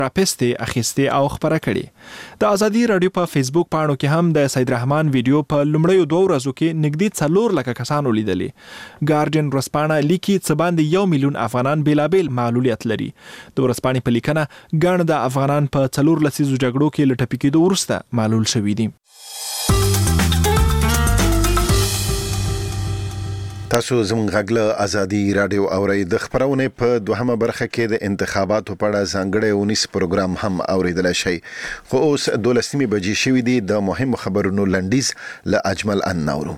راپستې اخیستې او خبره کړې. د ازادي رادیو په فیسبوک پاڼو کې هم د سید رحمان ویډیو په لومړیو 2 ورځو کې نږدې 4 لکه کسانو لیدلې. ګارډین ورځپاڼه لیکي څه باندې 1 میلیون افغانان بېلابېل معلولیت لري. د ورځپاڼې په لیکنه ګڼ د افغانان په 14 لسیزو جګړو کې له ټپي کېدو وروسته معلول شوي دي. تاسو زموږ غږ له ازادي رادیو اورئ. د خبرونې په دوهمه برخه کې د انتخاباتو په اړه ځانګړی اونیز پروګرام هم اوریدلی شئ. خو اوس 12 بجې شوې دي. د مهمو خبرونو لنډیز له اجمل ان نورو.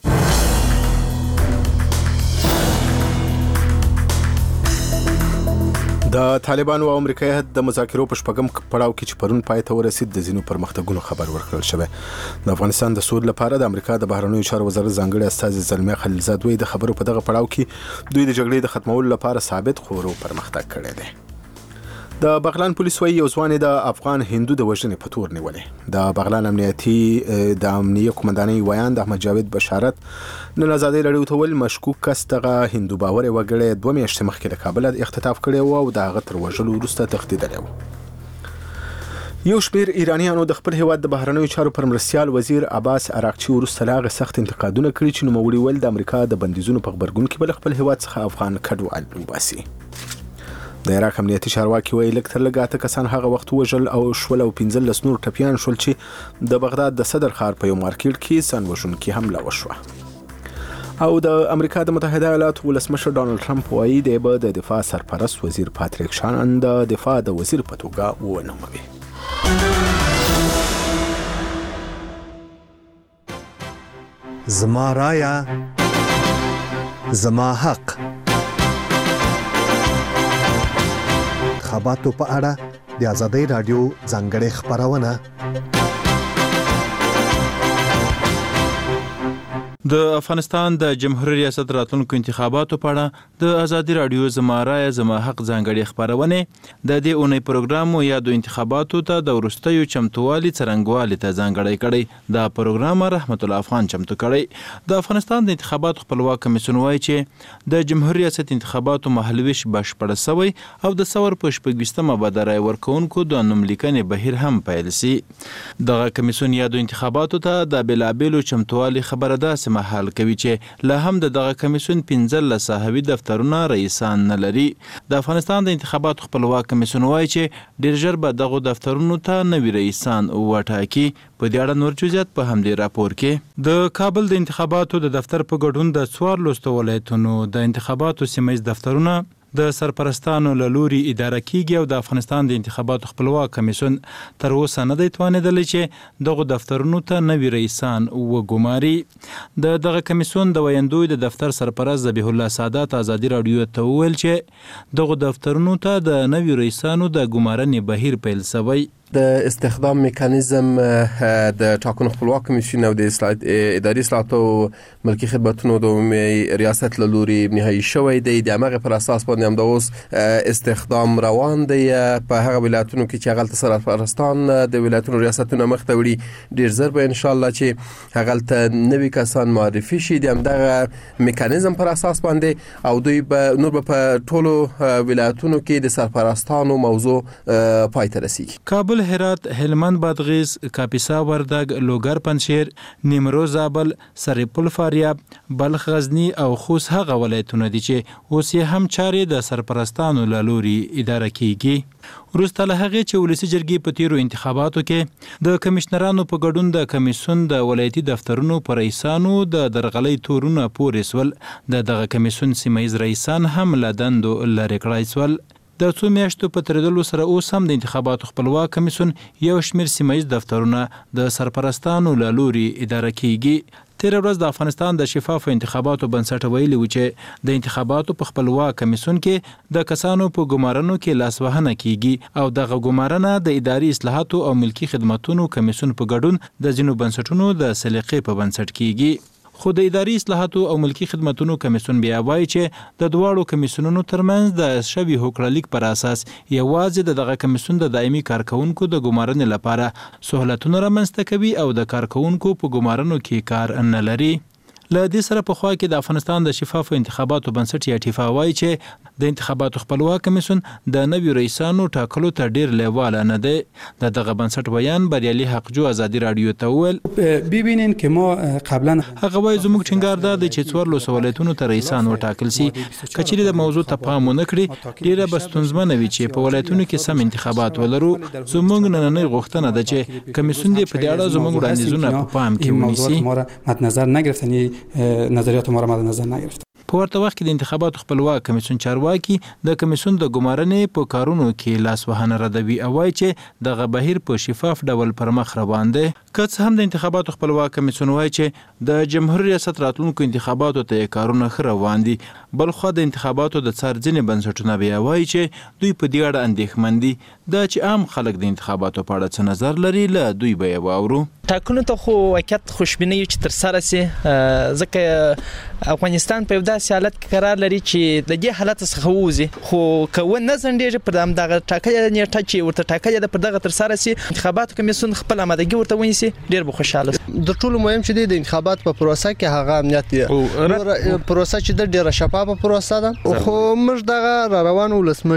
د طالبانو او امریکایي هیات د مذاکرو په شپږم پړاو کې چې پرون پای ته ورسید د ځینو پرمختګونو خبر ورکړل شوی. د افغانستان د سود لپاره د امریکا د بهرنیو چارو وزارت ځانګړي استازي زلمي خلیلزاد وایي د خبرو په دغه پړاو کې دوی د جګړې د ختمولو لپاره ثابت خورو پرمختګ کړی دی. د بغلان پولیس وایي یو ځوان د افغان هندو د وژنې په تور نیولې. د بغلان د امنیه قومندانۍ ویان د احمد جاوید بشارت نن ازادي رادیو ته ویل مشکوک کس دغه هندو باور وګړي 2 میاشتې مخکې د کابل اختطاف کړی و او د هغه تر وژلو وروسته تښتېدلی و. یو شمېر ایرانیانو د خپل هیواد د بهرنیو چارو پر مرستیال وزیر عباس عراقچي وروسته له هغې سخت انتقادونه کړي چې نوموړي ویل د امریکا د بندیزونو په غبرګون کې به له خپل هیواد څخه افغان کډوال وباسي. د عراق امنیتي چارواکي وایي لږ تر لږه 8 کسان هغه وخت وژل او شول او 15 نور ټپیان شول چې د بغداد د صدر ښار په یو مارکیټ کې ځانوژونکې حمله وشوه. او د امریکا د متحده ایالاتو ولسمشر ډانلډ ټرمپ وایي دی به د دفاع سرپرست وزیر پاتریک شانن د دفاع د وزیر په توګه ونوموي. زما رایا زما حق. انتخاباتو په اړه د ازادي رادیو ځانګړې خبرونه. د افغانستان د جمهوریت ریاست راتلونکو انتخاباتو په اړه د ازادي رادیو زما رای زما حق ځانګړې خبرونه د دې اونۍ پروګرام یا د انتخاباتو ته د ورستیو چمتووالي څرنګوالي ته ځانګړی کړی. دا پروګرام رحمت الله افغان چمتو کړی. د افغانستان د انتخاباتو خپلواک کمیسیون وایي چې د جمهوریت ریاست انتخاباتو محلویش بشپړ شوی او د ثور په 14مه به د رای ورکونکو د نوم لیکنې بهیر هم پیل شي. دغه کمیسیون یا د انتخاباتو ته د بلابلو چمتووالي خبره ده محل کوي چې له هم دغه کمیسیون 15 صحوي دفترونه رئیسان نه لري. د افغانستان د انتخاباتو خپلواک کمیسیون وایي چې ډیر ژر به دغه دفترونو ته نوي رئیسان وټاکي. په دې اړه نور جزئیات په همدې راپور کې. د کابل د انتخاباتو د دفتر په ګډون د 14 ولایتونو د انتخاباتو سیمه دفترونه د سرپرستانو له لوري اداره کیږي او د افغانستان د انتخاباتو خپلواک کمیسیون تر اوسه نه دی توانېدلی چې دغه دفترونو ته نوي رئیسان وګماري. دغه کمیسیون د ویندوی د دفتر سرپرست ذبیح الله سادات ازادي رادیو ته وویل چې دغه دفترونو ته د نوي رئیسانو د ګمارنې بهیر پیل شوی. د استخدام میکانیزم د ټاکنو خپلواک کمیسیون او د اداري اصلاحاتو ملکی خدماتو د عمومي ریاست له لوري نهایی شوی دی. د هغه پر اساس باندې هم د اوس استخدام روان دی په هغه ولایتونو کې چې هغه سرپرستان د ولایتونو ریاستونو مخ ته وړي. ډیر زر به ان شاء الله چې هغه نوي کسان معرفي شي. د همدغه میکانیزم پر اساس باندې او دوی به نور په ټولو ولایتونو کې د سرپرستانو موضوع پای ته رسیږي. کابل، هرات، هلمند، بادغیس، کاپیسا، وردګ، لوګر، پنجشیر، نیمروز، زابل، سرپل، فاریاب، بلخ، غزنی او خوست هغه ولایتونه دي چې اوس یې هم چارې د سرپرستانو له لوري اداره کیږي. وروسته له هغې چې ولسي جرګې په تیرو انتخاباتو کې د کمشنرانو په ګډون د کمیسیون د ولایتي دفترونو پر رئیسانو د درغلۍ تورونه پورې سول، دغه کمیسیون سیمه ییز رئیسان هم له دندو لرې کړای سول. د څو میاشتو په تیریدلو سره اوس هم د انتخاباتو خپلواک کمیسیون یو شمېر سیمه ییز دفترونه د سرپرستانو له لوري اداره کیږي. تېره ورځ د افغانستان د شفافو انتخاباتو بنسټ ویلي و چې د انتخاباتو په خپلواک کمیسیون کې د کسانو په ګمارنو کې لاسوهنه کیږي او دغه ګمارنه د اداري اصلاحاتو او ملکی خدماتو کمیسیون په ګډون د ځینو بنسټونو د سلیقې په بنسټ کیږي. خو د اداري اصلاحاتو او ملکی خدماتو کمیسیون بیا وایي چې د دواړو کمیسیونونو ترمنځ د شوي هوکړلیک پر اساس یوازې دغه کمیسیون د دایمي کارکونکو د ګمارنې لپاره سہولتونه رامنځته کوي او د کارکونکو په ګمارنو کې کار نه لري. له دې سره په خوا کې د افغانستان د شفافو انتخاباتو بنسټ یا ټیفا وایي چې د انتخاباتو خپلواک کمیسیون د نویو رئیسانو ټاکلو ته ډیر لیواله نه دی. دغه بنسټ بیان بریالي حقجو ازادي رادیو ته وویل ببینین که ما قبلا هغه وایي زموږ ټینګار دا دی چې 14 ولایتونو ته رئیسان وټاکل شي. کچېرې د موضوع ته پام ونه کړي ډیره به ستونزمنه وي چې په ولایتونو کې سم انتخابات ولرو. زموږ نننۍ غوښتنه ده چې کمیسیون دې په دې اړه زموږ وړاندیزونه په پام کې ونیسي. ما را مد نظر نگرفتن، نظریات ما را مد نظر نگرفتن. په ورته وخت کې د انتخاباتو خپلواک کمیسیون چارواکي د کمیسیون د ګمارنې په کارونو کې لاسوهنه ردوي او وایي چې دغه بهیر په شفاف ډول پر مخ روان دی. که څه هم د انتخاباتو خپلواک کمیسیون وایي چې د جمهوریت ریاست راتلونکو انتخاباتو ته کارونه ښه روان دي، بل خو د انتخاباتو د څار ځینې بنسټونه بیا وایي چې دوی په دې اړه اندېښمن دي. دا چې عام خلک د انتخاباتو په اړه څه نظر لري له دوی به یې واورو. ټاکنو ته خو واقعیت خوشبیني چې تر سره سي، ځکه افغانستان په یو داسې حالت کې قرار لري چې د دې حالت څخه ووځي، خو که نه ځنډېږي پر دغه ټاکلې نیټه چې ورته ټاکلې ده پر دغه تر سره سي، انتخاباتو کمیسیون خپل آمادګي ورته ونیسي، ډېر به خوشاله سي. د ټولو مهم چې د انتخابات په پروسه کې هغه امنیت دی. پروسه چې د ډېره شفافه پروسه ده، خو موږ دغه روان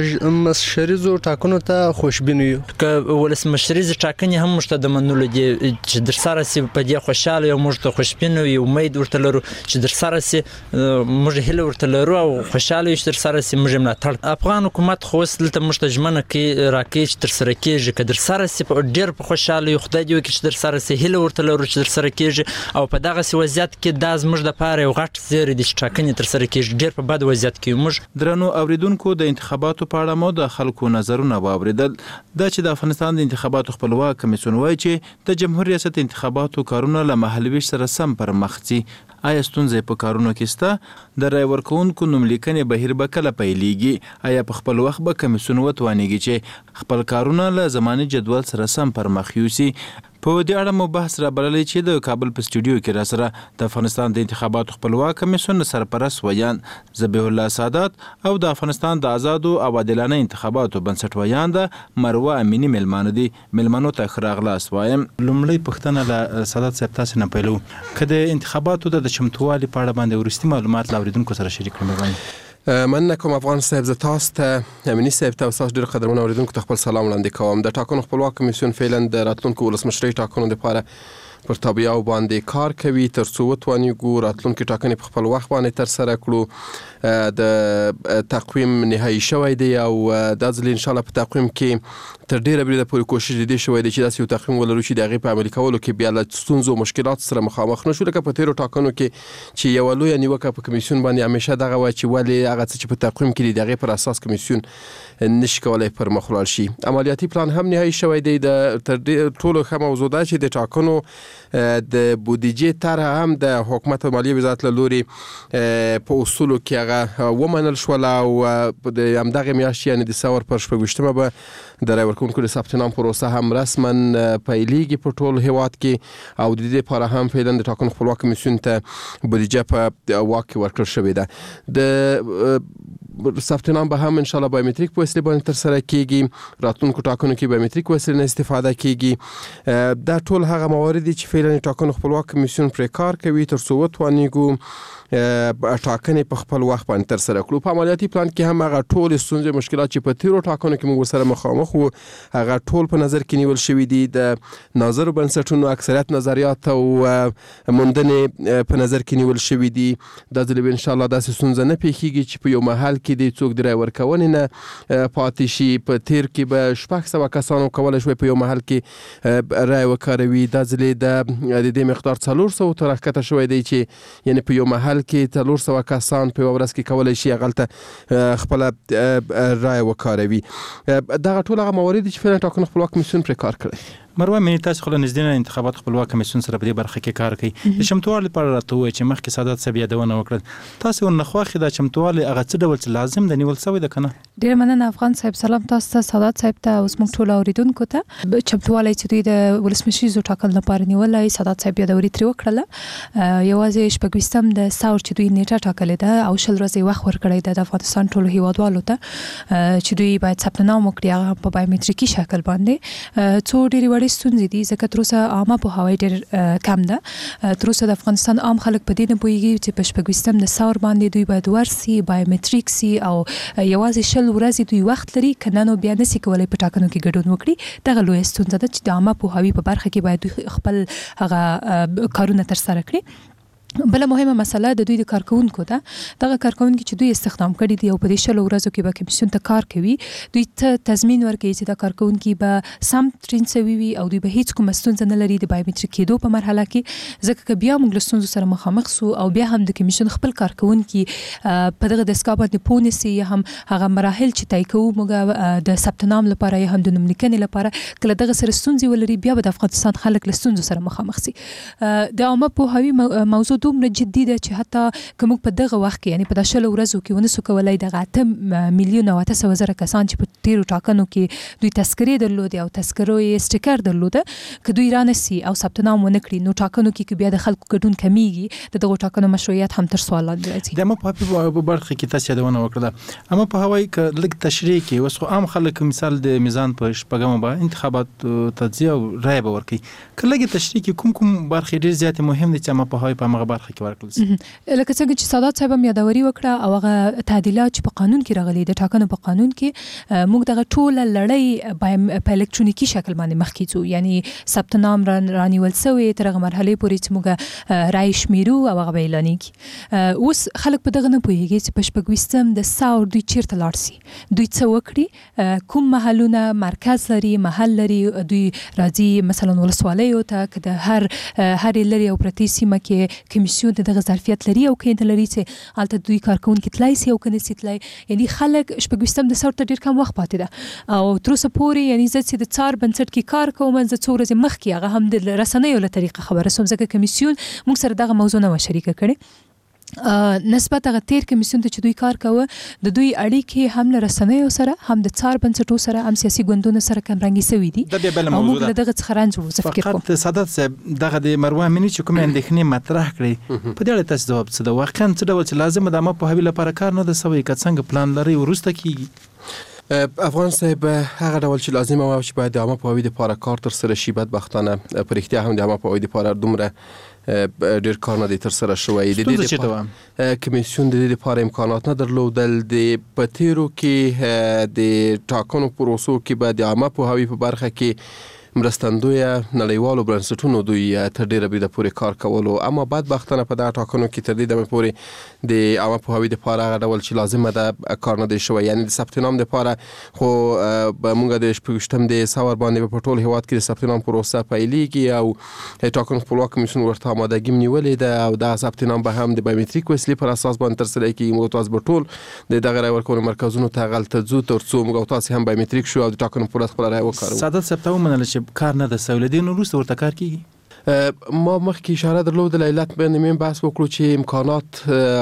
ولسمشریزو ټاکنو ته خوشبین یو. که ولسمشریز ټاکنې هم مشته د منلو دي چې در سره سي په دې خوشاله یو، موږ ته خوشبین یو، امید ورته لرو چې در سره سي، موږ هیله ورته لرو او خوشاله یو چې در سره سي. موږ ملاتړ افغان حکومت خو اوس دلته موږ ته ژمنه کوي راکړي چې تر سره کېږي، که در سره سي ډېر په خوشاله یو، خدای دې وکړي چې در سره سي، هیله ورته لرو چې در سره کېږي. او په دغسې وضعیت کې دا زموږ دپاره یو غټ زیری دی چې ټاکنې تر سره کېږي. ډېر په بد وضعیت کې یو. موږ درنو اوریدونکو د انتخاباتو په اړه مو د خلکو نظرونه واورېدل. دا چې د افغانستان د انتخاباتو خپلواک کمیسیون وایي چې د جمهوریت ریاست انتخاباتو کارونه له مهالویش سره سم پر مخ ځي. آیا ستونزې په کارونو کې شته؟ د رای ورکوونکو نوملیکنې بهیر به کله پیلیږي؟ آیا په خپل وخت به کمیسیون وتوانیږي چې خپل کارونه له زماني جدول سره سم پر مخ یوسي؟ په دې اړه مو بحث را بللی چې د کابل په سټوډیو کې را سره د افغانستان د انتخاباتو خپلواک کمیسیون سرپرست ویان ذبیح الله سادات او د افغانستان د آزادو او عادلانه انتخاباتو بنسټ ویان د مروه امینی ملمانه دي. ملمنو ته ښه راغلاست وایم. لومړی پوښتنه له سادات صاحب تاسې نه پیلو، که د انتخاباتو د چمتووالي په اړه باندې وروستي معلومات له اوریدونکو سره شریک کړئ. مننه کوم افغان صاحب. زه تاسو ته امني صاحب ته تاسو ډېر قدرمن اوریدونکو ته خپل سلام وړاندې کوم. د ټاکنو خپلواک کمیسیون فعلا د راتلونکو ولسمشرۍ ټاکنو لپاره پر تابعیاو باندې کار کوي تر څو وتوانیږو راتلونکي ټاکنې په خپل وخت باندې تر سره کړو. د تقویم نهایی شوی دی او دا ځل ان شاء الله په تقویم کې تر ډیره بریده پورې کوشش دي شوی دی چې داسې یو تقویم ولرو چې د هغې په عملي کولو کې بیا له ستونزو مشکلات سره مخامخ نشو، لکه په تېرو ټاکنو کې چې یوه لویه نیوکه په کمیسیون باندې همیشه دغه وه چې ولې هغه څه چې په تقویم کې دي د هغې پر اساس کمیسیون نشي کولی پر مخ ولاړ شي. عملیاتي پلان هم نهایی شوی دی. د تر ټولو ښه موضوع ده چې د ټاکنو د بودیجې طرحه هم د حکومت او مالیې وزارت له لورې په اصولو کې هغه ومنل شوله او د همدغې میاشتې یعنې دسمبر پر 26 به د رای ورکوونکو د ثبت نام پروسه هم رسما پیلیږي په ټول هیواد کې او د دې لپاره هم فعلا د ټاکنو خپلواک کمیسیون ته بودیجه په واک کې ورکړل شوې ده. د ثبت نام به هم ان شاء الله بایومتریک په وسیله باندې تر سره کیږي. راتلونکو ټاکنو کې بایومتریک وسیله نه استفاده کیږي. دا ټول هغه موارد دي چې فعلا ټاکنو خپلواک کمیسیون پرې کار کوي تر څو وتوانیږو ټاکنې په خپل وخت باندې تر سره کړو. په عملیاتي پلان کې هم هغه ټول ستونزې مشکلات چې په تیرو ټاکنو کې موږ ورسره مخامخ وو هغه ټول په نظر کې نیول شوي دي. د ناظرو بنسټونو اکثریت نظریات او موندنې په نظر کې نیول شوي دي. دا ځل به ان شاء الله داسې ستونزه نه پیښیږي چې په یو محل کې د څوک د رای ورکونې نه پاتې شي. په تیر کې به 600 کسانو کولی شوی په یو محل کې رای وکاروي. دا ځل د دې مقدار 400 ته راښکته شوی دی چې یعنې په یو محل کې 400 کسان په یوه ورځ کې کولی شي هغلته خپله رای وکاروي. دغه ټول هغه موارد چې فعلا ټاکنو خپلواک کمیسیون پرې کار کړی. مروه مینې تاسو خو له نږدې نه انتخابات خپلواک کمیسیون سره په دې برخه کې کار کوي. د چمتووالي لپاره راته ووایئ چې مخکې سادات صاحب یادونه وکړل، تاسو ورنه خوښې دا چمتووالی هغه څه ډول چې لازم د نیول سوی ده که نه؟ ډېره مننه افغان صاحب. سلام تاسو ته، سادات صاحب ته او زموږ ټولو اورېدونکو ته. چمتووالی چې دوی د ولسمشریزو ټاکل لپاره نیولی، سادات صاحب یادوري ترې وکړله. یوازې 26 د ساور چې دوی نیټه ټاکلې ده او 20 ورځې وخت ورکړی ده د افغانستان ټولو هیوادوالو ته چې دوی باید ثبت نام وکړي هغه په بایومتریکي شکل باندې. څو ډېرې وړې وړې ستونزې دي ځکه تر اوسه عامه پوهاوی ډېر کم ده. تر اوسه د افغانستان عام خلک په دې نه پوهېږي چې په 26 د ساور باندې دوی باید ورسي بایومټریک سي او یوازې 20 ورځې دوی وخت لري کنه نو بیا نشي کولای په ټاکنو کې ګډون وکړي. دغه لوی ستونزه ده چې د عامه پوهاوی په برخه کې باید دوی خپل هغه کارونه ترسره کړي. بل مهمه مسله د دوی د کارکونکو ده. دغه کارکونکو چې دوی استخدام کړي دي او په دې 16 ورځو کې به کمیسیون ته کار کوي دوی ته تضمین ورکوي چې دا کارکونکو به سم ټرین شوي وي او دوی به هیڅ کوم ستونزه نه لري د بایومټریک کېدو په مرحله کې. ځکه که بیا موږ له ستونزو سره مخامخ سو او بیا هم د کمیسیون خپل کارکونکو په دغه دستګاه باندې پونسي یا هم هغه مراحل چې طی کوو موږ د ثبت نام لپاره یا هم د نوم لیکنې لپاره کله دغه سره ستونزې ولري بیا به د افغانستان خلک له ستونزو سره مخامخ سي. د عامه پوهاوی موضوع دومره جدي ده چې حتی که موږ په دغه وخت کې یعنی په 16 ورځو کې ونسو کولای دغه 8 میلیون او 800,000 کسان چې په تیرو ټاکنو کې دوی تذکرې درلودې او تذکرو یې سټیکر درلوده که دوی رانسي او ثبت نام ونه کړي نو ټاکنو کې بیا د خلکو ګډون کمیږي دغه ټاکنو مشروعیت هم تر سوال لاندې راځي. د عامه په برخه کې تاسو یادونه وکړه اما په هوای کې لږ تشریح کې اوس خو عام خلک مثال د میزان په شپږم به انتخابات تجزیه او رای به ورکړي کله کې تشریح کې کوم برخه ډیر زیات مهم دي چې عامه په هوای په هغه برخه کې ورکړل لکه څنګه چې سادات صاحب هم یادوري وکړه او هغه تعدیلات چې په قانون کې راغلي د ټاکنو په قانون کې موږ دغه ټوله لړۍ په الکترونیکی شکل باندې مخکې ځو یعنی ثبت نام رانیول شوی تر هغه مرحله پورې چې موږ رای شمیرو او هغه اعلانېږي. اوس خلک په دغه نه پوهېږي چې په 26 د ساور دوی چیرته لاړ سي دوی څه وکړي کوم محلونه مرکز لري محل لري دوی راځي مثلا ولسوالیو ته که د هر لري او پرتی سیمه کې کمیسیون دغه ظرفیت لري او کینت لري چې البته دوی کارکونکو تلای سي او کنه سي تلای یعنی خلک شپږم د ساور ته ډیر کم وخت پاتې ده او تر اوسه پورې یعنی زه چې د څار بنسټ کې کار کوم زه څو ورځې مخکې هغه هم د رسنیو له طریقه خبره سوم ځکه کمیسیون موږ سره دغه موضوع نه شریکه کړي نسبت هغه تیر کمیسیون ته چې دوی کار کوي د دوی اړیکې هم له رسنیو سره هم د څار بنسټو سره هم سیاسي ګوندونو سره کمرنګي سوي دي او موږ له دغه څخه رانجو زه فکر کوم فقط سادات صاحب دغه د مروه منی چې کوم اندېښنې مطرح کړي په دې اړه تاسو جواب څه د واقعا څه ډول چې لازم د عامه پوهاوي لپاره کار نه د سوي که څنګه پلان لري ورسته کیږي. افغان صاحب هغه ډول چې لازم او چې باید د عامه پوهاوي لپاره کار تر سره شي بدبختانه پر اختیار هم د عامه پوهاوي لپاره دومره ډیر کار نه دي تر سره شوی د دې کمیسیون د دې لپاره امکانات نه درلودل د پتیرو کې د ټاکنو پروسو کې به د عامه پوهاوي په برخه کې مرستندوی نړیوالو بنسټونو دوی تر ډیره بریده پورې کار کولو اما بدبختانه په دغه ټاکنو کې تر دې پورې د عامه پوهاوي لپاره هغه ډول چې لازمه ده کار نه دی شوی یعنی د ثبت نام لپاره خو موږ د 26 د ساور باندې په ټول هیواد کې د ثبت نام پروسه پیلېږي او ټاکنو خپلواک کمیسیون ورته آمادګي نیولې ده او د ثبت نام به هم د بایومټریک وسیلې پر اساس باندې ترسره کیږي موږ تاسو په ټول د دغه رای ورکولو مرکزونو ته غلطه ځو ترڅو موږ تاسو هم بایومټریک شو او د ټاکنو پر خپل رای وکړو. سادات صاحب منل چې کار نه د سولدین وروسته ورته کار کیږي ما مخکې اشاره درلودل علت باندې مې بحث وکړو چې امکانات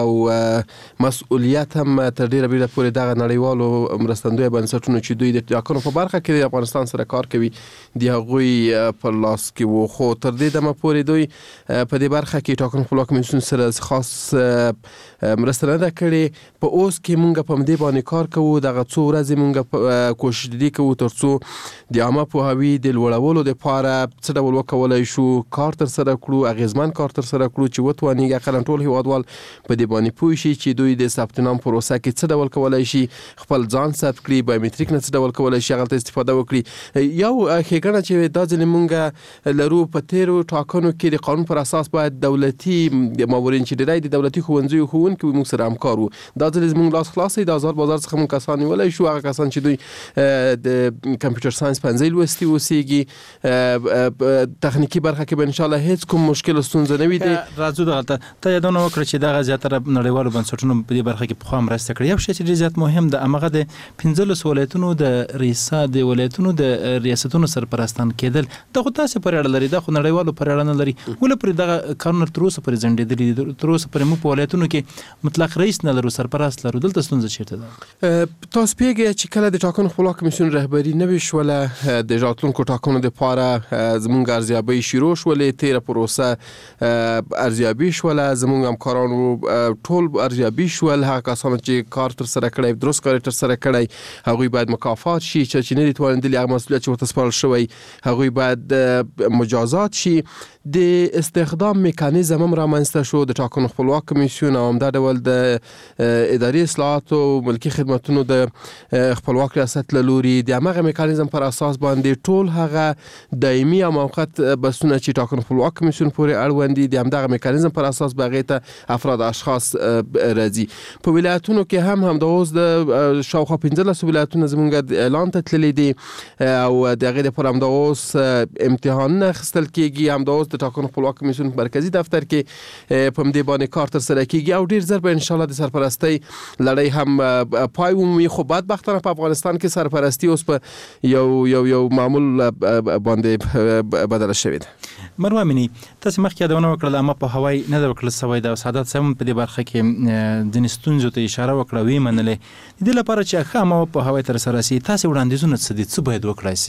او مسؤلیت هم تر ډیره بریده پورې دغه نړیوالو مرستندوی بنسټونو چې دوی د ټاکنو په برخه کې د افغانستان سره کار کوي د هغوی په لاس کې وو خو تر دې دمه پورې دوی په دې برخه کې ټاکنو خپلواک کمیسیون سره خاص مرسته نه ده کړې په اوس کې مونږ په دې باندې کار کوو دغه څو ورځې مونږ کوشش دې کوو ترڅو د عامه پوهاوي د لوړولو لپاره څه ډول وکولای شو کار تر سره کړو اغیزمن کار تر سره کړو چې وتوانیږي اقلا ټول هیوادوال په دې باندې پوه شي چې دوی د ثبت نام پروسه کې څه ډول کولای شي خپل ځان ثبت کړي بایومټریک نه څه ډول کولای شي هغه استفاده وکړي یو ښېګڼه چې دا ځل مونږ لرو په تیرو ټاکنو کې د قانون پر اساس باید دولتي مامورین چې ډېری د دولتي ښوونځیو ښوونکي موږ سره همکار وو دا ځل زموږ لاس خلاص د آزاد بازار څخه موږ کسان نیولی شو هغه کسان چې دوی د کمپیوټر ساينس پنځه لوستي اوسېږي تخنیکی برخه کې ان شاء الله هیڅ کوم مشکل ستونزه نه وي دي راځو دغه ته یادونه وکړه چې دغه زیاتره نړیوالو بنسټونو په دې برخه کې په خام مرسته کړې یو شی چې زیات مهم ده امغه د 15 ولایتونو د ولایتونو د ریاستونو سرپرستان کېدل دغه تاسو پر اړه لري دغه نړیوالو پر اړه نه لري ول پر دغه کارونه تر اوسه پر ځنډېدلي تر اوسه پر مو په ولایتونو کې مطلق رئیس نه لرو سرپرست لرو دلته ستونزه چیرته ده تاسو پیګه چې کله د ټاکنو خپلواک کمیسیون رهبری نه وشوله د راتلونکو ټاکنو لپاره زمونږ ارزیابي شروع شو شولې، تیره پروسه ارزیابي شوله، زموږ همکارانو ټول ارزیابي شول، هغه کسانو چې کار تر سره کړی، درست کار تر سره کړی، هغوی باید مکافات شي، چې نه دي توانېدلي هغه مسؤلیت چې ورته سپارل شوی هغوی باید مجازات شي. د استخدام میکانیزم هم رامنځته شو د ټاکنو خپلواک کمیسیون او همدا ډول د اداري اصلاحاتو ملکي خدمتونو د خپلواک ریاست له لوري د همغه میکانیزم پر اساس باندې ټول هغه دایمي او موقت بسونه چې ټاکنو خپلواک کمیسیون پورې اړوند دي د همدغه میکانیزم پر اساس بغیر ته افراد اشخاص راځي. په ولایتونو کې هم همدا اوس د شاوخوا 15 ولایتونو زمونږ اعلان ته تللی دي او دغه لپاره همدا اوس امتحانونه اخیستل کیږي. همدا اوس د ټاکنو خپلواک کمیسیون مرکزی دفتر کې په دې باندې کار تر سره کیږي او ډیر زر به ان شاء الله د سرپرستی لړۍ هم پای ومومي. خو بدبختانه په افغانستان کې سرپرستی اوس په یو معمول باندې بدل شوې ده. مروه منی تاسو مخکې یادونه وکړه اما په هوای نه د وکړل سوي د سعادت سم په دې برخه کې د نستونزو ته اشاره وکړه وی منلې د دې لپاره چې خامه په هوای تر سره سي تاسو وړاندیزونه څه دي څه باید وکړای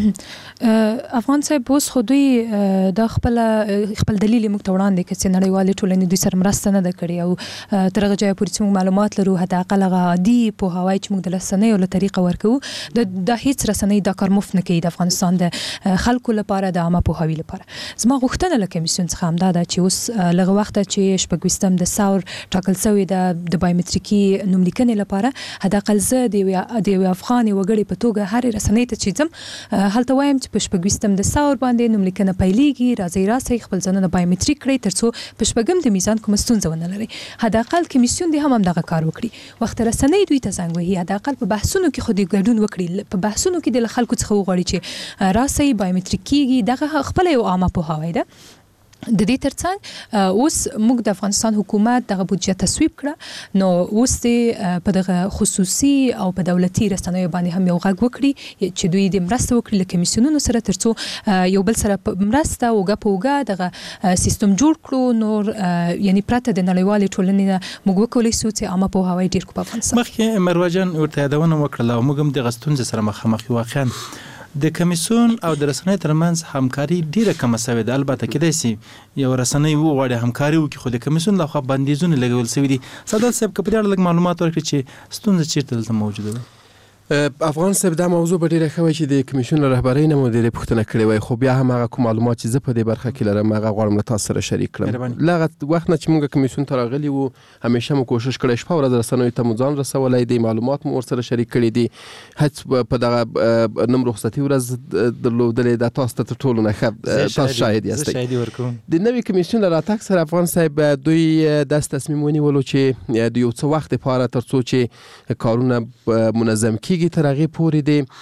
سي؟ افغان صاحب اوس خو دوی د خپل دلیل موږ ته وړاندې کړي چې نړیوالې ټولنې دوی سره مرسته نه ده کړې او تر هغه ځایه پورې چې موږ معلومات لرو حتی اقل هغه عادي په هوای چې موږ د رسنیو له طریقه ورکوو د هیڅ رسنۍ دا کار مفت نه کوي د افغانستان د خلکو لپاره د عامه پوهاوي لپاره. زما غوښتنه له کمیسیون څخه همدا ده چې اوس لږ وخته چې شپږ د ساور ټاکل شوی د بایومټریکي نوملیکنې لپاره حتی اقل زه د یو افغان وګړي په توګه هرې رسنۍ ته چې ځم هلته وایم چې په شپږ د ساور باندې نوملیکنه پیلېږي، راځئ خپل ځانونه بایومټریک کړئ ترڅو په شپږم د میزان کومه ستونزه ونه لري. حتی اقل کمیسیون دې هم همدغه کار وکړي. وخت رسنۍ دوی ته زنګ وهي حتی اقل په بحثونو کې خو دې ګډون وکړي، په بحثونو کې د خلکو څخه وغواړي چې راسئ بایومټریک کیږي. دغه خپل یو عامه پوهاوی ده. د دې ترڅنګ اوس موږ د افغانستان حکومت دغه بودجه تصویب کړه، نو اوس په دغه خصوصي او په دولتي رسنیو باندې هم یو غږ وکړي چې دوی د مرسته وکړي له کمیسیونونو سره ترڅو یو بل سره مرسته اوګه په اوګه دغه سیستم جوړ کړو. نور یعنی پرته د نړیوالې ټولنې نه موږ وکولای شو چې عامه پوهاوی ډیر کو په افغانستان. مخکې مروه جان ورته یادونه وکړه او موږ هم د غستون سره مخامخ یو واقعا د کمیسیون او د رسنۍ ترمنځ همکاري ډیره کمه شوې ده. البته کېدای شي یو رسنۍ وغواړي همکاري وکړي خو د کمیسیون لخوا بندیزونه لګول شوي دي. سعادت صاحب که په دې اړه لږ معلومات ورکړي چې ستونزه چیرته دلته موجوده ده؟ افغان صاحب دا موضوع په ډیره ښه وي چې د کمیسیون رهبرۍ نه مو ډیرې پوښتنه کړې وای، خو بیا هم هغه کوم معلومات چې زه په دې برخه کې لرم هغه غواړم له تاسو سره شریک کړم. لغه وخت نه چې موږ کمیسیون ته راغلي وو همیشه مو کوشش کړی شپه ورځ رسنیو ته مو ځان رسولی دی، معلومات مو ورسره شریک کړي دي. هڅه په دغه نوم رخصتي ورځ درلودلې ده. تاسو ته ټولو نه ښه تاسو شاهد یاستئ. د نوي کمیسیون راتګ سره افغان صاحب دوی داسې تصمیم ونیولو چې د یو څه وخت لپاره ترڅو چې کارونه منظم کیږي تر هغې پورې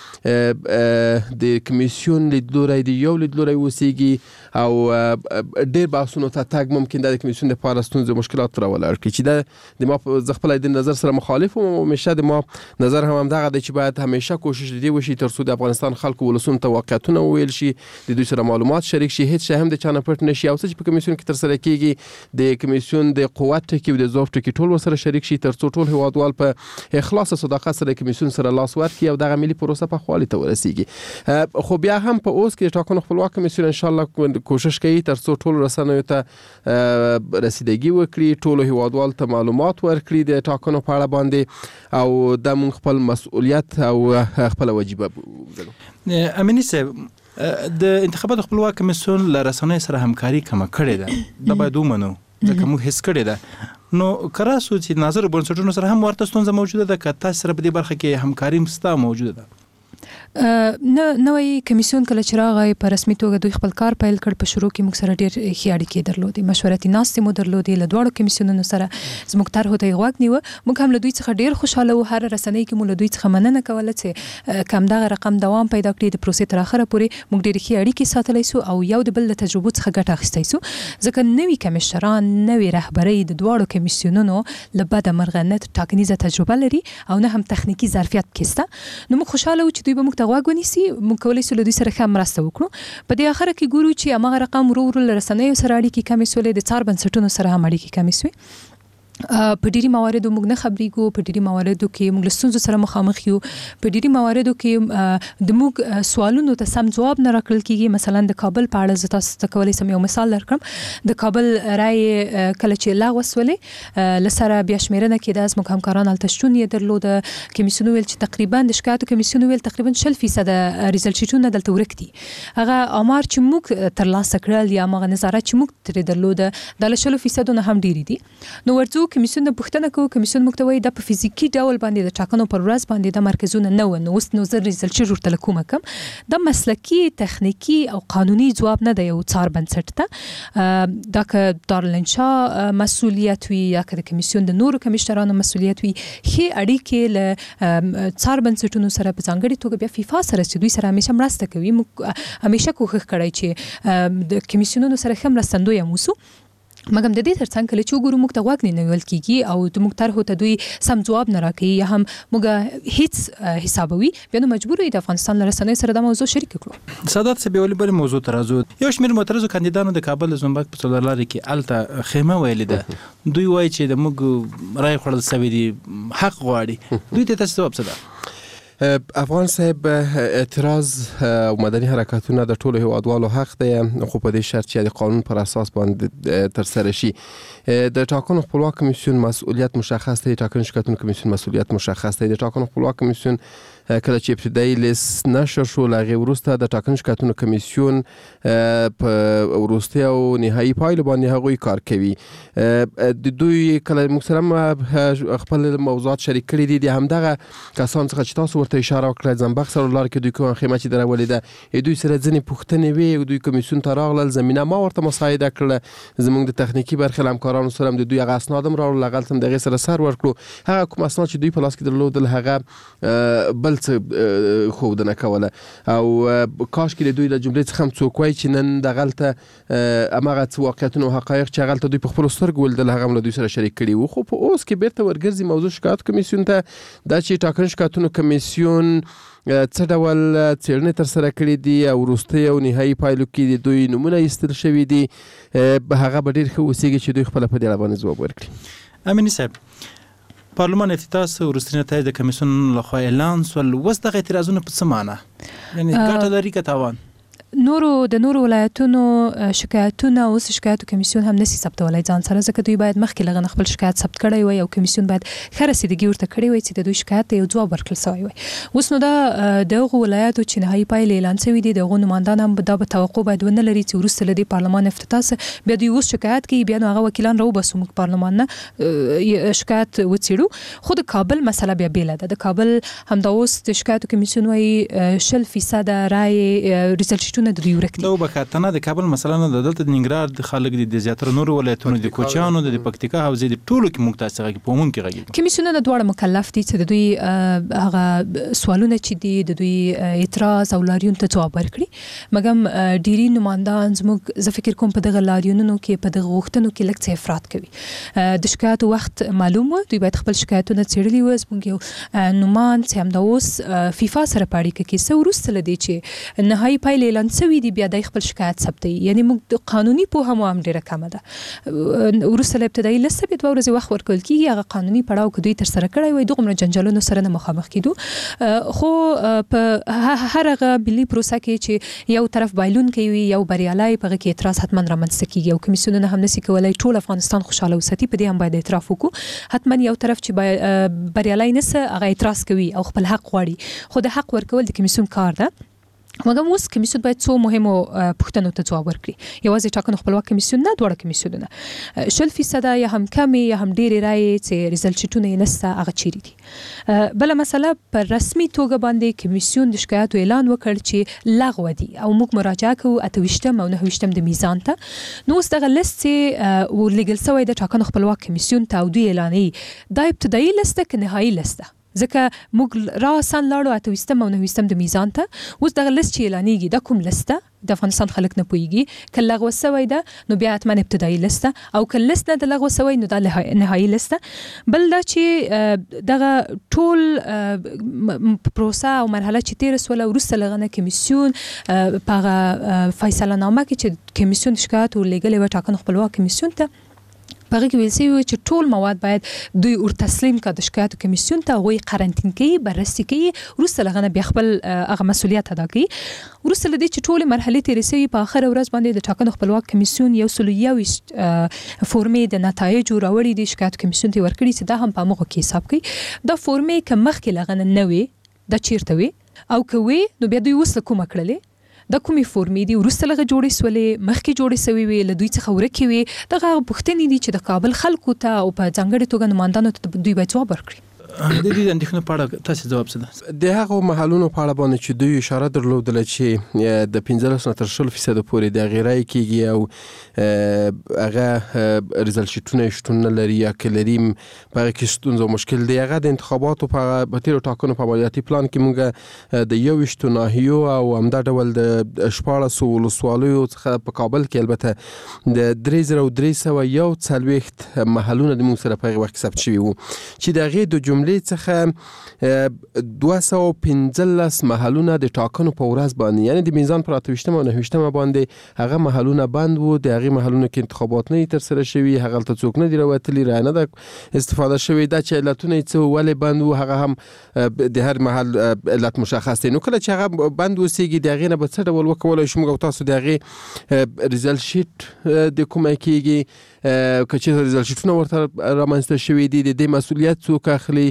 د کمیسیون لیدلوری د یو لیدلوری اوسیږي او ډیر بحثونو ته تګ ممکن د کمیسیون لپاره ستونزې مشکلات راولر کړي چې د ما ز خپل د نظر سره مخالف وم. همیشه د ما نظر هم همدغه دی چې باید همیشه کوشش دی وشي ترڅو د افغانستان خلکو ولسونو ته واقعیتونه وویل شي، د دوی سره معلومات شریک شي، هیڅ شی هم د چا نه پټ نشي. او څه چې په کمیسیون کې تر سره کیږي د کمیسیون د قوت ټکي او د ضعف ټکي ټول سره شریک شي ترڅو ټول هیوادوال په اخلاص او صداقت سره کمیسیون سره لاس ورکړي او دغه ملي پروسه په خالي ته ورسیږي. خو بیا هم په اوس کې ټاکنو خپلواک کمیسیون ان شاء الله کوشش کوي ترڅو ټول رسنیو ته رسیدګي وکړي، ټول هیوادوال ته معلومات ورکړي د ټاکنو په اړه باندې او د موږ خپل مسؤلیت او خپل وجیبه وګڼو. امینی صاحب د انتخاباتو خپلواک کمیسیون له رسنیو سره همکاري کمه کړې ده، دا باید ومنو ځکه موږ هیڅ کړې ده. نو کراسو چې ناظر بنسټونو سره هم ورته ستونزه موجوده ده که تاسو سره په دې برخه کې همکاري مستا موجوده ده؟ نوې کمیسیون کله چې راغی په رسمي توګه دوی خپل کار پیل کړ. په شروع کې موږ سره ډېر ښې اړیکې درلودې، مشورتي ناستې مو درلودې له دواړو کمیسیونونو سره. زموږ طرحو ته یې غوږ نیوه. موږ هم له دوی څخه ډېر خوشحاله وو. هر رسنۍ کې مو له دوی څخه مننه کوله چې که همدغه رقم دوام پیدا کړي د پروسې تر اخره پورې موږ ډېرې ښې اړیکې ساتلی سو او یو د بل له تجربو څخه ګټه اخیستی سو. ځکه نوي کمیشنران نوې رهبرۍ د دواړو کمیسیونونو له بده مرغه نه ټاکنیزه تجربه لري او نه هم تخنیکي ظرفیت پکې شته. نو موږ خوشحاله وو چې دوی به موږ ته غوږ ونیسي، موږ کولی شو له دوی سره ښه مرسته وکړو. په دې اخره کې ګورو چې هماغه رقم ورو ورو له رسنیو سره اړیکې کمې سولې، د څار بنسټونو سره هم اړیکې کمې سوې. په ډیری مواردو موږ نه خبرېږو، په ډیری مواردو کې موږ له ستونزو سره مخامخ یو، په ډیری مواردو کې د موږ سوالونو ته سم ځواب نه راکړل کیږي. مثلا د کابل په اړه زه تاسو ته کولی سم یو مثال درکړم. د کابل رای کله چې لغوه سولې لسره بیا شمیرنه کېده، زموږ همکاران هلته شتون یې درلوده. کمیسیون ویل چې تقریبا د شکایتو کمیسیون ویل تقریبا 40% ریزلټ شیټونه دلته ورک دي. هغه آمار چې موږ ترلاسه کړل یا هغه نظارت چې موږ ترې درلوده د 40% نه هم ډیری دي. نو ورځو کمیسیون د پوښتنه کوي، کمیسیون موږ ته وایي دا په فزیکی ډول باندې د ټاکنو پر ورځ باندې د مرکزونه نه و، نو اوس نو زه ریزلټ شیټ ورته کومه کم. دا مسلکی تخنیکی او قانوني ځواب نه دی یو څار بنسټ ته. دا که دارالانشا مسؤلیت وي یا که د کمیسیون د نورو کمیشنرانو مسؤلیت وي، ښې اړیکې له څار بنسټونو سره په ځانګړې توګه بیا فیفا سره چې دوی سره همیشه مرسته کوي. موږ همیشه کوښښ کړی چې د کمیسیونونو سره ښه مرستندویه اوسو. مګم د دې ترڅنګ کله چې وګورو موږ ته غوږ نه نیول کیږي او د موږ طرحو ته دوی سم ځواب نه راکوي یا هم موږ هیڅ حسابوي، بیا نو مجبور یو د افغانستان له رسنیو سره دا موضوع شریک کړو. سعادت صاحب ولې بل موضوع ته راځو. یو شمېر معترضو کاندیدانو د کابل زومبک په څلورلارې کې الته خیمه ویلې ده. دوی وایي چې د موږ رای خوړل سوي دي، حق غواړي. دوی ته تاسو ځواب څه ده؟ افغان صاحب اعتراض او مدني حرکتونه د ټولو هیوادوالو حق دی، خو په دې شرط چې د قانون پر اساس باندې ترسره شي. د ټاکنو خپلواک کمیسیون مسؤلیت مشخص دی، ټاکنو شکایتونو کمیسیون مسؤلیت مشخص دی. د ټاکنو خپلواک کمیسیون کله چې ابتدایي لیست نشر شو، له هغې وروسته د ټاکنو شکایتونو کمیسیون په وروستي او نهایي پایلو باندې هغوی کار کوي. د دوی کله موږ سره خپل موضوعات شریک کړي دي، د همدغه کسان څخه چې تاسو ورته اشاره وکړه، زنبق څلورلارې کې دوی کومه خیمه چې درولې ده، دوی سره ځینې پوښتنې وې، دوی کمیسیون ته راغلل، زمینه ما ورته مساعده کړله، زموږ د تخنیکي برخې له همکارانو سره هم د دوی هغه اسناد هم راوړل، هغلته هم د هغې سره سر ورکړو. هغه کوم اسناد چې دوی په لاس کې درلودل هغه بل څه ښودنه کوله، او کاش کې د دوی له جملې څخه هم څوک وایي چې نن دغلته هماغه څه واقعیتونه او حقایق چې هغلته دوی په خپلو سترګو ولیدل هغه هم له دوی سره شریک کړي وو. خو په اوس کې بیرته ورګرځي موضوع شکایت کمیسیون ته، دا چې ټاکنو شکایتونو کمیسیون څه ډول څېړنې ترسره کړي دي او وروستي او نهایي پایلو کې د دوی نومونه ایستل شوي دي، هغه به ډېر ښه اوسېږي چې دوی خپله په دې اړه باندې ځواب ورکړي. امیني صاحب، پارلمان افتتاح وروستي نتایج د کمیسیون لخوا اعلان سول، اوس دغه اعتراضونه په څه معنی؟ یعنې ګټه لري که تاوان؟ د نورو ولایتونو شکایتونه اوس شکایتو کمیسیون هم نسی ثبتولای ځان سره، ځکه دوی باید مخکې لغه خپل شکایت ثبت کړی وي او کمیسیون باید ښه رسیدګي ورته کړی وي چې د دوی شکایت ته یو ځواب ورکړل سوی وي. اوس نو دا دغه ولایتو چې نهایي پایلې اعلان شوي دي، دغه نمایندان هم دا به توقع باید ونه لري چې وروسته له دې پارلمان افتتاح سه بیا دوی اوس شکایت کوي، بیا نو هغه وکیلان راوباسو موږ پارلمان نه شکایت وڅېړو. خو د کابل مسله بیا بېله ده. د کابل همدا اوس د شکایتو کمیسیون وایي 40% رای ریزلټ شیټونه د دوی ورک دي. بکاتنه د کابل مثلا د دلته د ننګرهار د خلک د زیاتره نورو ولایتونو د کوچیانو د پکتیکا حوزې د ټولو کې موږ تاسو غږی په مونږ کې غږی کمیسیونونه دواړه مکلف دي چې د دوی هغه سوالونه چې دي د دوی اعتراض او لاریون ته ځواب ورکړي. مګم ډیری نمائندان زموږ زه فکر کوم په دغه لاریونونو کې په دغه غوښتنو کې لږ څه افراط کوي. د شکایت وخت معلوم و، دوی باید خپل شکایتونه څېړلي و. زموږ یو نومان چې همدا اوس فیفا سره په اړیکه کې څه وروسته له دې چې نهایي پایلې اعلان شوي دي بیا د خپل شکایت ثبتوي، یعنی موږ قانوني پوهه مو هم ډیره کمه ده. وروسته له ابتدایي لیست به 2 ورځې وخت ورکول کیږي، هغه قانوني پړاو کې دوی ترسره کړی وي، دغومره جنجالونو سره نه مخامخ کیدو. خو په هر هغه ملي پروسه کې چې یو طرف بایلون کوي یو بریالي په کې اعتراض حتما رامنځته کیږي، او کمیسیونونه هم نشي کولای ټول افغانستان خوشاله وساتي. په دې هم باید اعتراف وکړو. حتما یو طرف چې بریالي نسه هغه اعتراض کوي او خپل حق غواړي، خو د حق ورکول د کمیسیون کار ده. مګم اوس کمیسیون باید څو مهمو پوښتنو ته ځواب ورکړي. یوازې ټاکنو خپلواک کمیسیون نه، دواړه کمیسیونونه 40% یا هم کمې یا هم ډېرې رایې چې ریزلټ شیټونه یې نشته هغه چیرې دي. بله مسله په رسمي توګه باندې کمیسیون د شکایتو اعلان وکړ چې لغوه دي او موږ مراجعه کوو 28 او 29 د میزان ته. نو اوس دغه لیست چې ورلیږل سوی د ټاکنو خپلواک کمیسیون ته او دوی اعلانوي دا ابتدایي لیست ده که نهایي لیست ده؟ ځکه موږ راسن لاړو 28 او 29 د میزان ته. اوس دغه لیست چې اعلانېږي دا کوم لیست ده؟ د افغانستان خلک نه پوهېږي. که لغوه سوی ده نو بیا حتما ابتدایي لیست ده، او که لیست نه د لغوه سوی نو دا نهایي لیست ده. بل دا چې دغه ټول پروسه او مرحله چې تېره سوله وروسته له هغه نه کمیسیون په هغه فیصله نامه کې چې کمیسیون شکایت ورلیږلی وه ټاکنو خپلواک کمیسیون ته په هغه کې ویل شوی چې ټول مواد باید دوی ور تسلیم کړي د شکایت کمیسیون ته، غوي قرنطین کوي، بررسي کوي، وروسته لغنه بیا خپل هغه مسولیت ادا کوي. وروسته لدی چې ټول مرحله تیرې شوی په اخر ورځ باندې د ټاکنو خپلواک کمیسیون 121 فورمې د نتایج راوړي د شکایت کمیسیون ته ورکړي چې دا هم په موږ کې حساب کوي. دا فورمې که مخکې لغنه نه وي دا چیرته وي او کوي نو بیا دوی وسله کومه کړلې د کومې فورمې دی وروسته لغه جوړې سولې مخکې جوړې سوي وي له دوی څخه ورکې وي. دغه پوښتنې دي چې د کابل خلکو ته او په ځانګړي توګه نمائندانو ته دوی باید ځواب ورکړي. د دې اندېښنو په اړه تاسو ځواب څه ده؟ د هغو محلونو په اړه باندې چې دوی اشاره درلودله چې د 15 نه تر 20% پورې د غیرای کېږي او هغه ریزلټ شیټونه شتون نه لري یا کلري په کې ستونزه مشکل دی. هغه د انتخاباتو په تیرو ټاکنو په عملیاتي پلان کې موږ د 21 ناحیو او همدا ډول د 14 ولسوالیو څخه په کابل کې البته د 3341 محلونه د موږ سره په هغه وخت ثبت شوي وو چې د هغې د جملې څخه 215 محلونه د ټاکنو په ورځ باندې یعنی د میزان پر 28 او 29 باندې هغه محلونه بند وو. د هغه محلونه کې انتخابات نه تر سره شوي، هغه ته څوک نه دی راوتلی، را نه د استفاده شوی. دا چې علتونه څه ولې بند وو هغه هم د هر محل علت مشخص دی. نو کله چې هغه بند وسیږي د هغې نه به څه ډول وکولای شو موږ تاسو د هغې ریزلټ شیټ د کومه کېږي که چې ریزلټ شیټونه ورته رامنځته شوي دي د دې مسؤلیت څوک اخلي،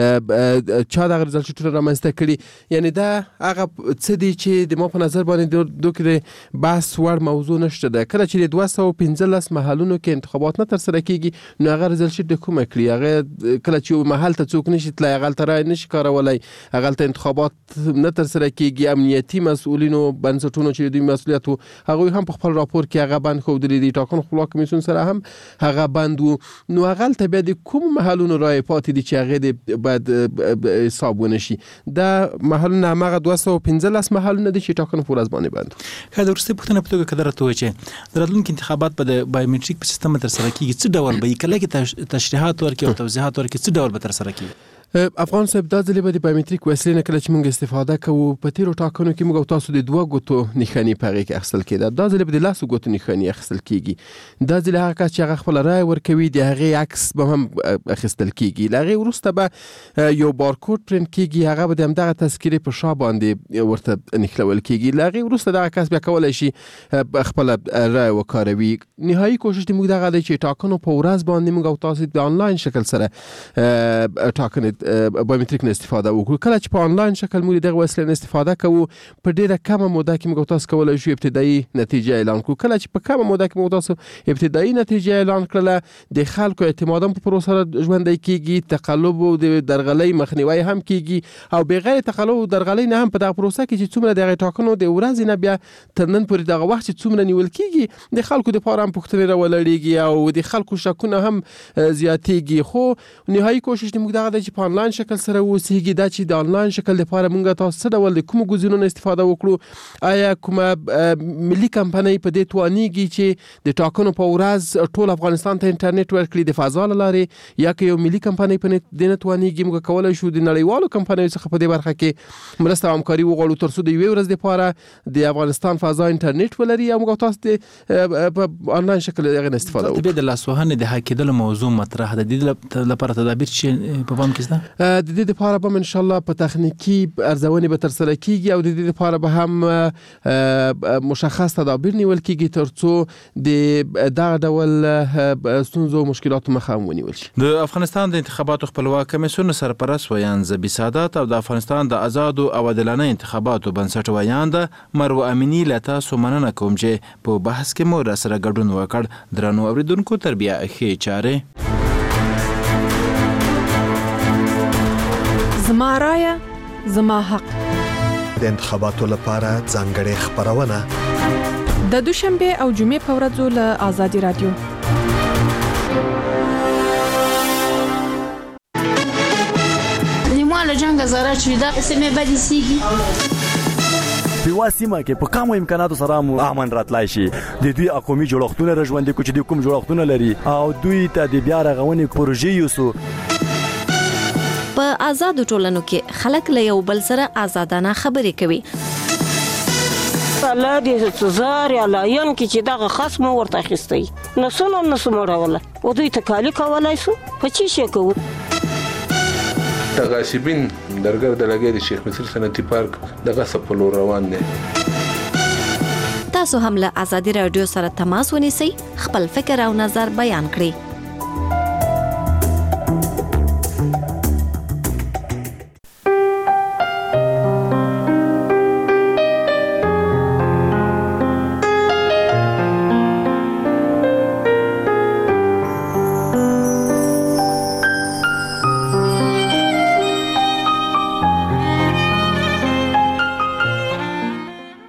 چا دغه ریزلټ شیټونه رامنځته کړي. یعنی دا هغه څه دي چې د ما په نظر باندې دوی کې بحث وړ موضوع نشته ده. کله چې د 215 محلونو کې انتخابات نه تر سره کېږي نو هغه ریزلټ شیټ د کومه کړي؟ هغه کله چې محل ته څوک نشي تللی، هغه ته رای نشي کارولای، هغه ته انتخابات نه تر سره کېږي. امنیتي مسؤلینو بنسټونو چې دوی مسؤلیت وو هغوی هم په خپل راپور کې هغه بند ښودلي دي. ټاکنو خپلواک کمیسیون سره هم هغه بند وو. نو هغه ته بیا د کوم محلونو رای پاتې دي چې هغه د باید حساب ونشي؟ دا محلونه هماغه 215 محلونه دي چې ټاکنو په ورځ باندې بند. که د وروستۍ پوښتنه په توګه که درته ووایي چې د راتلونکي انتخابات په د بایومټریک په سیستم تر سره کېږي څه ډول به وي؟ کله کې تشریحات ورکړي او توضیحات ورکړي څه ډول به تر سره کېږي؟ افغان صاحب دا ځلې به د بایومټریک وسیلې نه کله چې موږ استفاده کوو په تیرو ټاکنو کې موږ تاسو د 2 ګوتو نښانې په هغې کې اخیستل کېده. دا ځلې به د 10 ګوتو نښانې اخیستل کېږي. دا ځلې هغه کس چې هغه خپله رایه ورکوي د هغې عکس به هم اخیستل کېږي. له هغې وروسته به یو بارکوډ پرنټ کېږي، هغه به د همدغه تذکرې په شا باندې ورته نښلول کېږي. له هغې وروسته دغه کس بیا کولی شي خپله رایه وکاروي. نهایي کوشش د موږ دغه دی چې ټاکنو په ورځ باندې موږ او تاسو د آنلاین شکل سره ټاکنې بایومټریک نه استفاده وکړو. کله چې په آنلاین شکل موږ دغه وسیلې نه استفاده کوو په ډیره کمه موده کې موږ تاسو کولی شو ابتدایي نتیجه اعلان کړو. کله چې په کمه موده کې موږ تاسو ابتدایي نتیجه اعلان کړله د خلکو اعتماد هم په پروسه ژوندی کېږي، تقلب او د درغلۍ مخنیوی هم کېږي او بغیر تقلب او درغلۍ نه هم په دغه پروسه کې چې څومره دغه ټاکنو د ورځې نه بیا تر نن پورې دغه وخت چې څومره نیول کېږي د خلکو دپاره هم پوښتنې راولړېږي او د خلکو شکونه هم زیاتېږي. خو نهایي کوشش د موږ دغه دی چې په آنلاین شکل سره اوسېږي. دا چې د آنلاین شکل لپاره موږ تاسو څه ډول د کومو ګزینونو استفاده وکړو؟ آیا کومه ملي کمپنۍ په دې توانیږي چې د ټاکنو په ورځ ټول افغانستان ته انټرنیټ ورکړي د فضا له لارې، یا که یو ملي کمپنۍ په دې نه توانیږي؟ موږ کولی شو د نړیوالو کمپنیو څخه په دې برخه کې مرسته او همکاري وغواړو تر څو د یوې ورځ لپاره د افغانستان فضا انټرنیټ ولري او موږ تاسو په آنلاین شکل هغې نه استفاده وکړو. د لاسوهنې د حق کېدلو موضوع مطرح ده. د دې لپاره تدابیر چې په پام کې شته؟ د دې لپاره به ان شاء الله په تخنیکی ارزونې به تر سره کیږي او د دې لپاره به هم مشخص تدابیر نیول کیږي تر څو د دغه ډول ستونزو او مشکلاتو مخه ونیول شي. د افغانستان د انتخاباتو خپلواک کمیسیون سرپرست ویان زبی سعادت او د افغانستان د آزادو او عادلانه انتخاباتو بنسټ ویان د مروه امینی له تاسو مننه کوم چې په بحث کې مو راسره ګډون وکړ. درنو اوریدونکو تر بیا ښې چارې. زما رایه زما حق د انتخاباتو لپاره ځانګړې خبرونه د دوشنبه او جمعې په ورځو له آزادي رادیو. نیمه له جنگ زاره چې دا اسمه بدی سیږي په واسمه کې په کومو امکاناتو سره مو امن راتلای شي. د دوی اقومي جوړښتونه رژوندې کوي چې د کوم جوړښتونه لري او دوی ته د بیا رغونې پروژې یوسو. په آزادو ټولنو کې خلک له یو بل سره آزادانه خبرې کوي. مثلا د زار یا لاین کې چې دغه خصم ورته اخیستی نو څونه نسو مړوله او دوی ته کالي کولای سو په چی شي کوو تغاشبین درګر د لګي د شیخ مصر صنعتي پارک دغه سپلو روان دي. تاسو هم له آزادي رادیو سره تماس ونیسئ خپل فکر او نظر بیان کړئ.